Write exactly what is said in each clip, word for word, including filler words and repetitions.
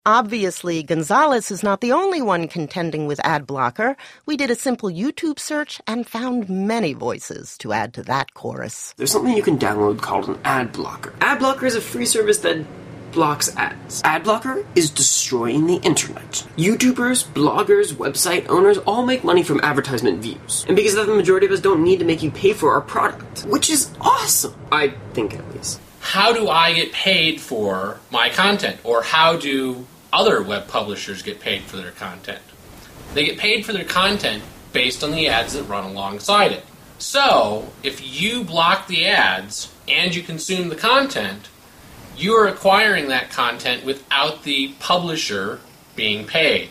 Obviously, Gonzalez is not the only one contending with ad blocker. We did a simple YouTube search and found many voices to add to that chorus. There's something you can download called an ad blocker. Ad blocker is a free service that blocks ads. Ad blocker is destroying the internet. YouTubers, bloggers, website owners all make money from advertisement views. And because of that, the majority of us don't need to make you pay for our product, which is awesome. I think, at least. How do I get paid for my content? Or how do other web publishers get paid for their content? They get paid for their content based on the ads that run alongside it. So, if you block the ads and you consume the content, you are acquiring that content without the publisher being paid.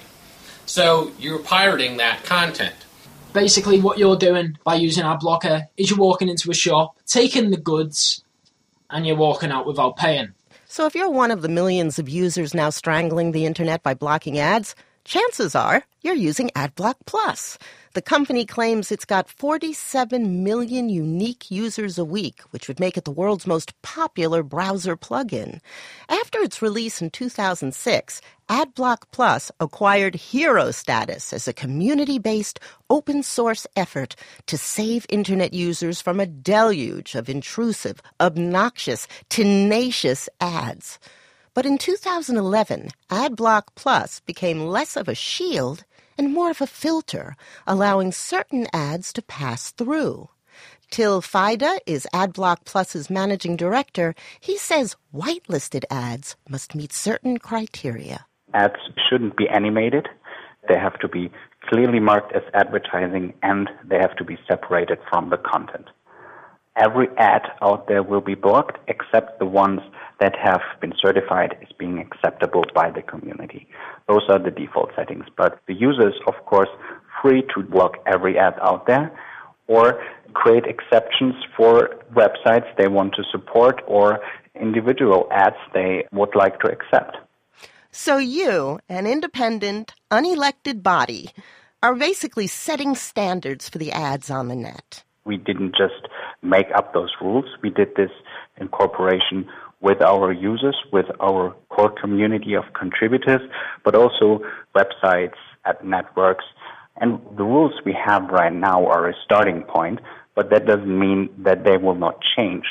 So, you're pirating that content. Basically, what you're doing by using ad blocker is you're walking into a shop, taking the goods, and you're walking out without paying. So if you're one of the millions of users now strangling the internet by blocking ads, chances are you're using AdBlock Plus. The company claims it's got forty-seven million unique users a week, which would make it the world's most popular browser plugin. After its release in two thousand six, AdBlock Plus acquired hero status as a community-based, open-source effort to save internet users from a deluge of intrusive, obnoxious, tenacious ads. But in two thousand eleven, AdBlock Plus became less of a shield and more of a filter, allowing certain ads to pass through. Till Fida is AdBlock Plus's managing director. He says whitelisted ads must meet certain criteria. Ads shouldn't be animated. They have to be clearly marked as advertising, and they have to be separated from the content. Every ad out there will be blocked except the ones that have been certified as being acceptable by the community. Those are the default settings. But the user is, of course, free to block every ad out there or create exceptions for websites they want to support or individual ads they would like to accept. So you, an independent, unelected body, are basically setting standards for the ads on the net. We didn't just make up those rules. We did this in cooperation with our users, with our core community of contributors, but also websites, ad networks. And the rules we have right now are a starting point, but that doesn't mean that they will not change.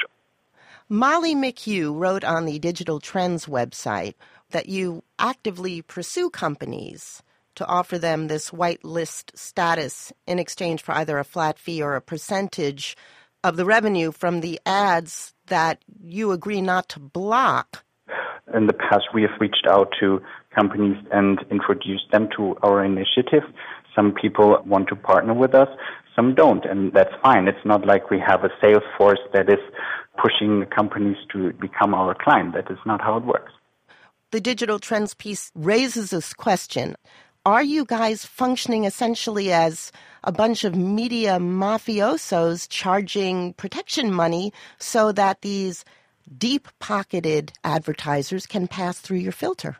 Molly McHugh wrote on the Digital Trends website that you actively pursue companies to offer them this whitelist status in exchange for either a flat fee or a percentage of the revenue from the ads that you agree not to block. In the past, we have reached out to companies and introduced them to our initiative. Some people want to partner with us, some don't, and that's fine. It's not like we have a sales force that is pushing companies to become our client. That is not how it works. The Digital Trends piece raises this question. Are you guys functioning essentially as a bunch of media mafiosos charging protection money so that these deep-pocketed advertisers can pass through your filter?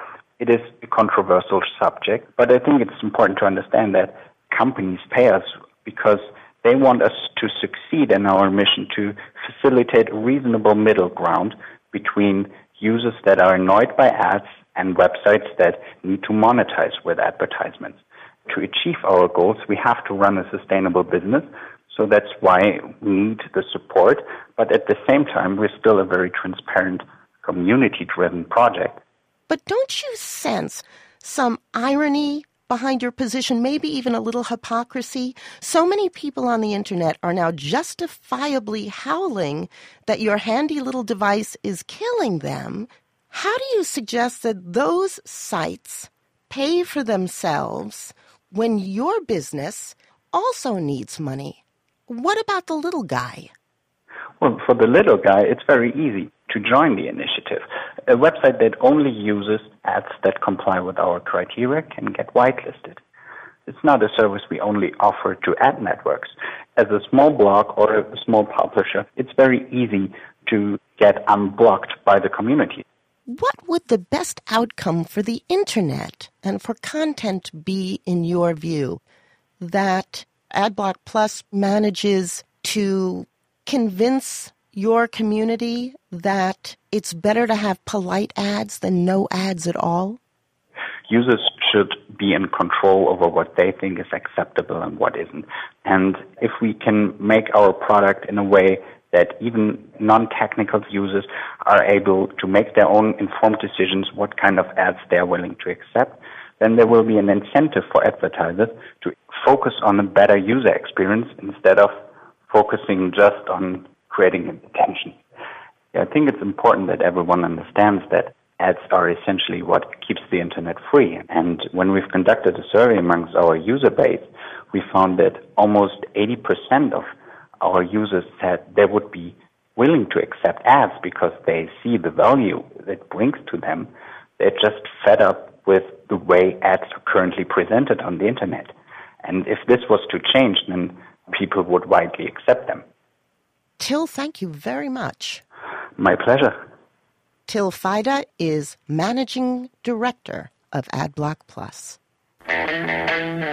It is a controversial subject, but I think it's important to understand that companies pay us because they want us to succeed in our mission to facilitate a reasonable middle ground between users that are annoyed by ads and websites that need to monetize with advertisements. To achieve our goals, we have to run a sustainable business, so that's why we need the support. But at the same time, we're still a very transparent, community-driven project. But don't you sense some irony behind your position, maybe even a little hypocrisy? So many people on the internet are now justifiably howling that your handy little device is killing them. How do you suggest that those sites pay for themselves when your business also needs money? What about the little guy? Well, for the little guy, it's very easy to join the initiative. A website that only uses ads that comply with our criteria can get whitelisted. It's not a service we only offer to ad networks. As a small blog or a small publisher, it's very easy to get unblocked by the community. What would the best outcome for the internet and for content be in your view? That AdBlock Plus manages to convince your community that it's better to have polite ads than no ads at all? users should be in control over what they think is acceptable and what isn't. And if we can make our product in a way that even non-technical users are able to make their own informed decisions what kind of ads they're willing to accept, then there will be an incentive for advertisers to focus on a better user experience instead of focusing just on creating attention. I think it's important that everyone understands that ads are essentially what keeps the internet free. And when we've conducted a survey amongst our user base, we found that almost eighty percent of our users said they would be willing to accept ads because they see the value that brings to them. They're just fed up with the way ads are currently presented on the internet. And if this was to change, then people would widely accept them. Till, thank you very much. My pleasure. Till Fajda is Managing Director of AdBlock Plus.